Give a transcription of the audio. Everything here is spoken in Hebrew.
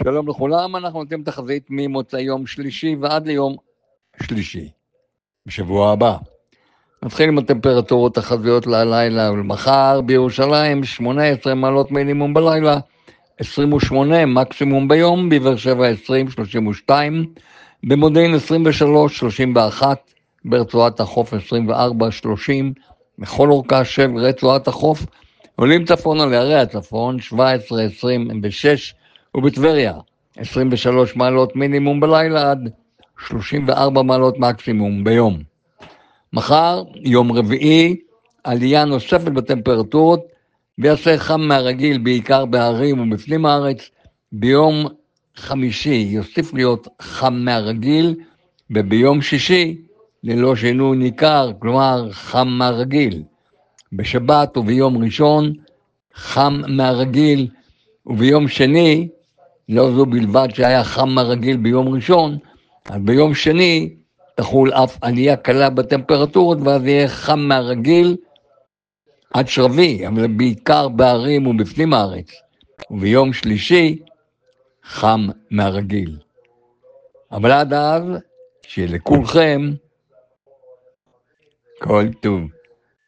שלום לכולם, אנחנו נותנים תחזית ממוצא יום שלישי ועד ליום שלישי, בשבוע הבא. נתחיל עם הטמפרטורות תחזיות ללילה ולמחר. בירושלים 18 מעלות מינימום בלילה, 28 מקסימום ביום, בבאר שבע 20, 32, במודיעין 23, 31, ברצועת החוף 24, 30, בכל אורכה של רצועת החוף. עולים צפונה לערי הצפון 17, 26, ובטבריה 23 מעלות מינימום בלילה עד 34 מעלות מקסימום ביום. מחר, יום רביעי, עלייה נוספת בטמפרטורות, ויעשה חם מהרגיל בעיקר בהרים ובפנים הארץ. ביום חמישי יוסיף להיות חם מהרגיל, וביום שישי ללא שינוי ניכר, כלומר חם מהרגיל. בשבת וביום ראשון חם מהרגיל, וביום שני, לא זו בלבד שהיה חם מהרגיל ביום ראשון, אז ביום שני תחול אף עלייה קלה בטמפרטורות, ואז יהיה חם מהרגיל עד שרבי, אבל בעיקר בהרים ובפנים הארץ. וביום שלישי חם מהרגיל. אבל עד אז, שיהיה לכולכם כל טוב.